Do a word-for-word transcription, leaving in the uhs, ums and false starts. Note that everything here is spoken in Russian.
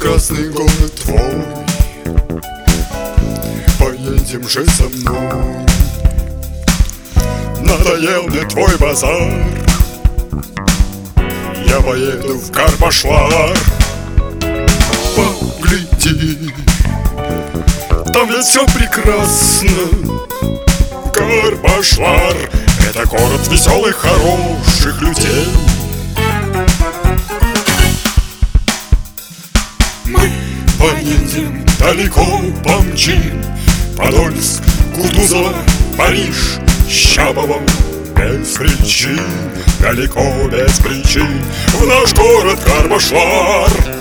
прекрасный город твой, поедем же со мной. Надоел мне твой базар, я поеду в Карбашлар. Погляди, там ведь все прекрасно. Карбашлар — это город веселых, хороших людей. Мы поедем далеко, помчим Подольск, Кутузово, Париж, Щапово. Без причин, далеко без причин, в наш город Карбашлар.